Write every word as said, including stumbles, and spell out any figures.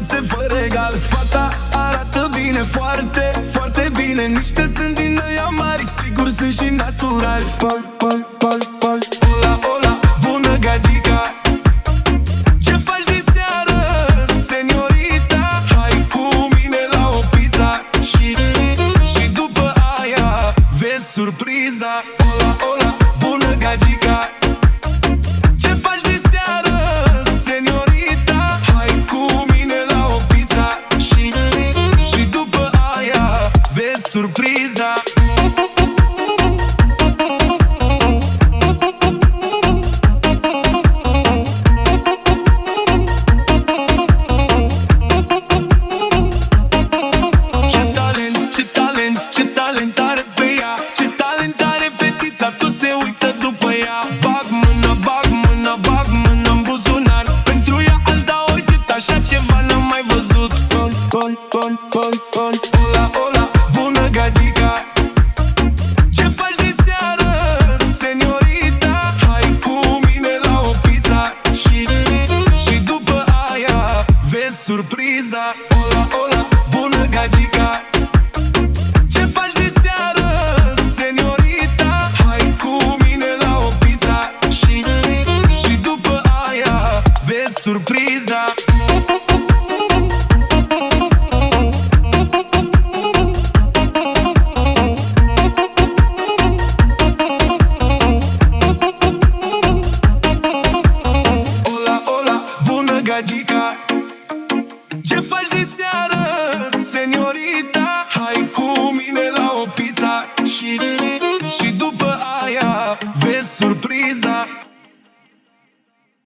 frumusețe fără egal. Fata arată bine, foarte, foarte bine. Niște sunt din ăia mari, sigur sunt și naturali. Pal, pal, pal, pal. Ola, ola, bună gagica, ce faci de seară, seniorita? Hai cu mine la o pizza și, și după aia vezi surpriza. Ola, ola, bună gagica, ce faci de seară, seniorita? Hai cu mine la o pizza și, și după aia vezi surpriza. Ola, ola, bună gagica, ce faci de seară, seniorita? Hai cu mine la o pizza și, și după aia vezi surpriza. Ola, ola, bună gagica, ce faci de seară, seniorita? Hai cu mine la o pizza și, și după aia vezi surpriza. Gagica, ce faci de seară, seniorita? Hai cu mine la o pizza și, și după aia vezi surpriza.